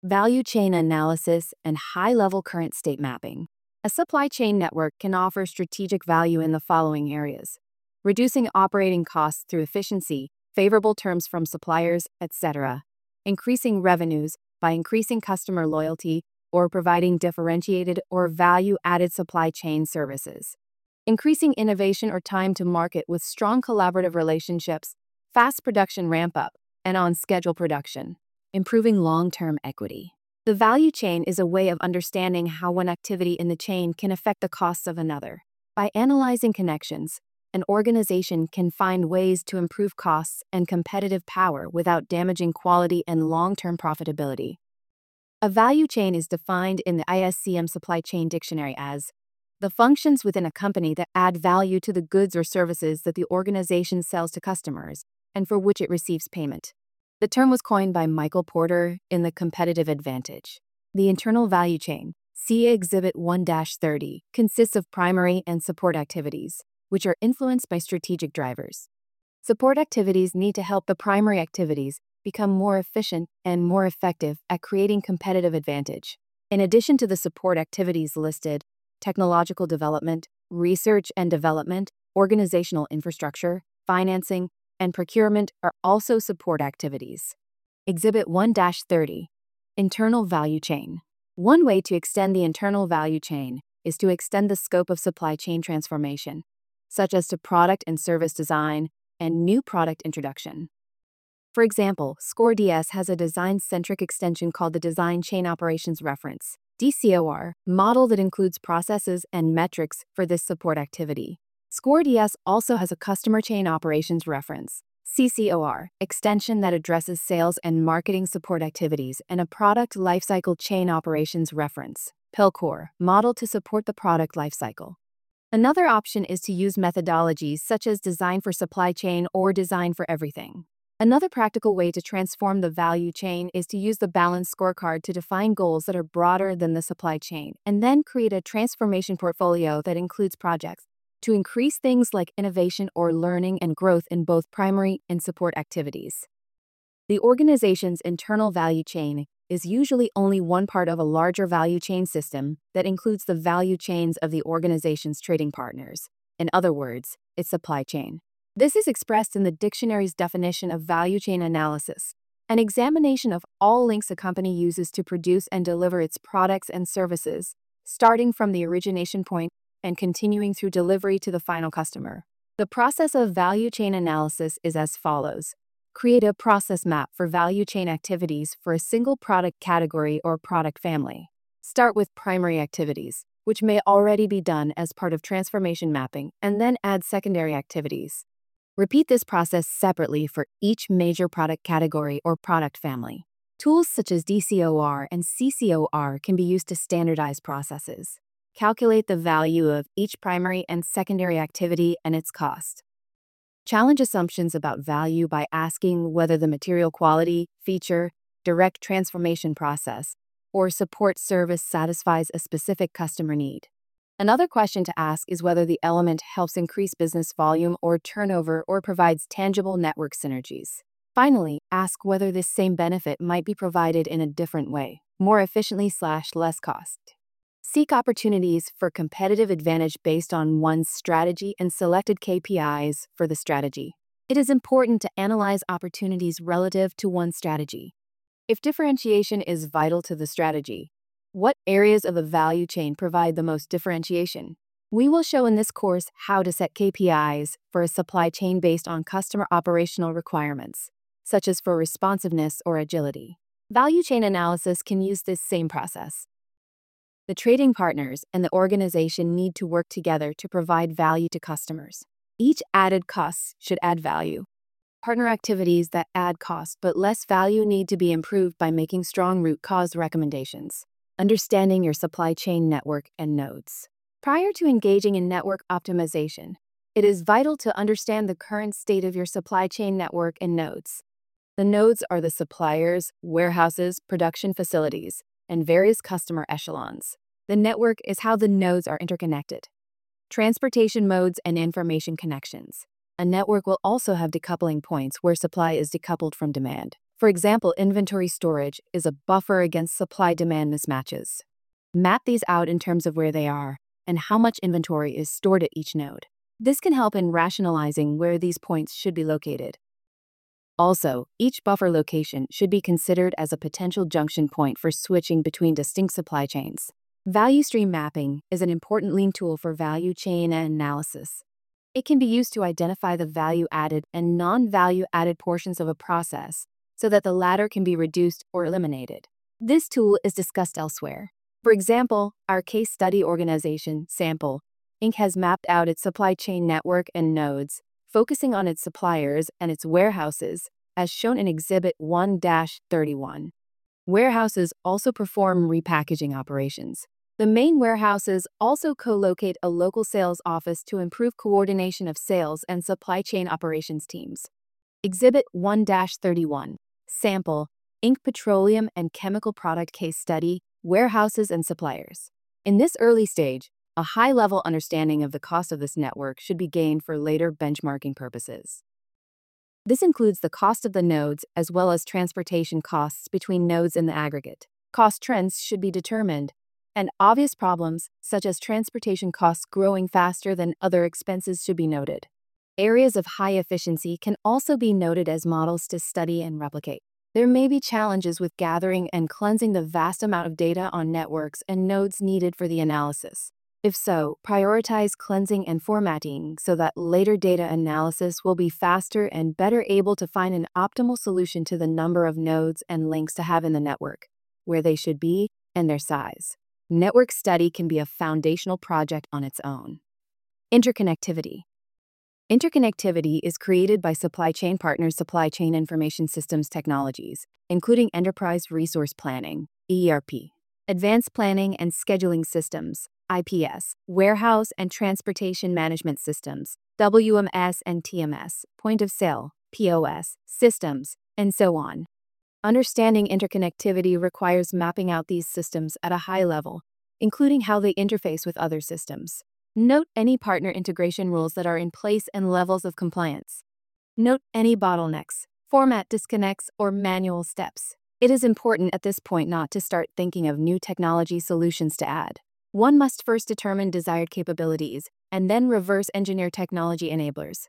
value chain analysis, and high-level current state mapping. A supply chain network can offer strategic value in the following areas: reducing operating costs through efficiency, favorable terms from suppliers, etc., increasing revenues by increasing customer loyalty or providing differentiated or value-added supply chain services, increasing innovation or time to market with strong collaborative relationships, fast production ramp-up, and on-schedule production, improving long-term equity. The value chain is a way of understanding how one activity in the chain can affect the costs of another. By analyzing connections, an organization can find ways to improve costs and competitive power without damaging quality and long-term profitability. A value chain is defined in the ISCM Supply Chain Dictionary as the functions within a company that add value to the goods or services that the organization sells to customers and for which it receives payment. The term was coined by Michael Porter in The Competitive Advantage. The internal value chain, see Exhibit 1-30, consists of primary and support activities, which are influenced by strategic drivers. Support activities need to help the primary activities become more efficient and more effective at creating competitive advantage. In addition to the support activities listed, technological development, research and development, organizational infrastructure, financing, and procurement are also support activities. Exhibit 1-30, Internal Value Chain. One way to extend the internal value chain is to extend the scope of supply chain transformation, such as to product and service design and new product introduction. For example, SCORE-DS has a design-centric extension called the Design Chain Operations Reference, DCOR, model that includes processes and metrics for this support activity. SCORE-DS also has a Customer Chain Operations Reference, CCOR, extension that addresses sales and marketing support activities, and a Product Lifecycle Chain Operations Reference, PLCOR, model to support the product lifecycle. Another option is to use methodologies such as Design for Supply Chain or Design for Everything. Another practical way to transform the value chain is to use the balanced scorecard to define goals that are broader than the supply chain, and then create a transformation portfolio that includes projects to increase things like innovation or learning and growth in both primary and support activities. The organization's internal value chain is usually only one part of a larger value chain system that includes the value chains of the organization's trading partners. In other words, its supply chain. This is expressed in the dictionary's definition of value chain analysis, an examination of all links a company uses to produce and deliver its products and services, starting from the origination point and continuing through delivery to the final customer. The process of value chain analysis is as follows. Create a process map for value chain activities for a single product category or product family. Start with primary activities, which may already be done as part of transformation mapping, and then add secondary activities. Repeat this process separately for each major product category or product family. Tools such as DCOR and CCOR can be used to standardize processes. Calculate the value of each primary and secondary activity and its cost. Challenge assumptions about value by asking whether the material quality, feature, direct transformation process, or support service satisfies a specific customer need. Another question to ask is whether the element helps increase business volume or turnover or provides tangible network synergies. Finally, ask whether this same benefit might be provided in a different way, more efficiently/less cost. Seek opportunities for competitive advantage based on one's strategy and selected KPIs for the strategy. It is important to analyze opportunities relative to one's strategy. If differentiation is vital to the strategy, what areas of the value chain provide the most differentiation? We will show in this course how to set KPIs for a supply chain based on customer operational requirements, such as for responsiveness or agility. Value chain analysis can use this same process. The trading partners and the organization need to work together to provide value to customers. Each added cost should add value. Partner activities that add cost but less value need to be improved by making strong root cause recommendations. Understanding your supply chain network and nodes. Prior to engaging in network optimization, it is vital to understand the current state of your supply chain network and nodes. The nodes are the suppliers, warehouses, production facilities, and various customer echelons. The network is how the nodes are interconnected. Transportation modes and information connections. A network will also have decoupling points where supply is decoupled from demand. For example, inventory storage is a buffer against supply-demand mismatches. Map these out in terms of where they are and how much inventory is stored at each node. This can help in rationalizing where these points should be located. Also, each buffer location should be considered as a potential junction point for switching between distinct supply chains. Value stream mapping is an important lean tool for value chain analysis. It can be used to identify the value-added and non-value-added portions of a process so that the latter can be reduced or eliminated. This tool is discussed elsewhere. For example, our case study organization, Sample, Inc. has mapped out its supply chain network and nodes, focusing on its suppliers and its warehouses, as shown in Exhibit 1-31. Warehouses also perform repackaging operations. The main warehouses also co-locate a local sales office to improve coordination of sales and supply chain operations teams. Exhibit 1-31, Sample, Inc. Petroleum and Chemical Product Case Study, Warehouses and Suppliers. In this early stage, a high-level understanding of the cost of this network should be gained for later benchmarking purposes. This includes the cost of the nodes as well as transportation costs between nodes in the aggregate. Cost trends should be determined, and obvious problems, such as transportation costs growing faster than other expenses, should be noted. Areas of high efficiency can also be noted as models to study and replicate. There may be challenges with gathering and cleansing the vast amount of data on networks and nodes needed for the analysis. If so, prioritize cleansing and formatting so that later data analysis will be faster and better able to find an optimal solution to the number of nodes and links to have in the network, where they should be, and their size. Network study can be a foundational project on its own. Interconnectivity. Interconnectivity is created by supply chain partners' supply chain information systems technologies, including Enterprise Resource Planning, ERP, Advanced Planning and Scheduling Systems, IPS, Warehouse and Transportation Management Systems, WMS and TMS, Point of Sale, POS, Systems, and so on. Understanding interconnectivity requires mapping out these systems at a high level, including how they interface with other systems. Note any partner integration rules that are in place and levels of compliance. Note any bottlenecks, format disconnects, or manual steps. It is important at this point not to start thinking of new technology solutions to add. One must first determine desired capabilities and then reverse engineer technology enablers.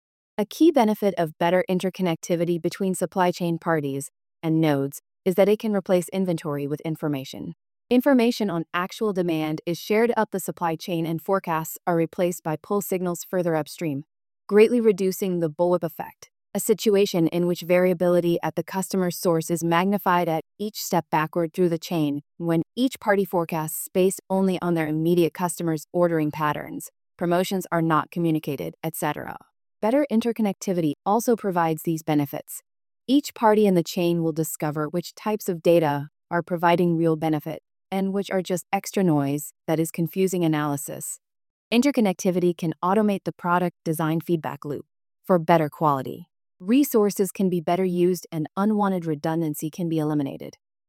A key benefit of better interconnectivity between supply chain parties and nodes is that it can replace inventory with information. Information on actual demand is shared up the supply chain and forecasts are replaced by pull signals further upstream, greatly reducing the bullwhip effect, a situation in which variability at the customer source is magnified at each step backward through the chain when each party forecasts based only on their immediate customers' ordering patterns, promotions are not communicated, etc. Better interconnectivity also provides these benefits. Each party in the chain will discover which types of data are providing real benefit and which are just extra noise that is confusing analysis. Interconnectivity can automate the product design feedback loop for better quality. Resources can be better used and unwanted redundancy can be eliminated.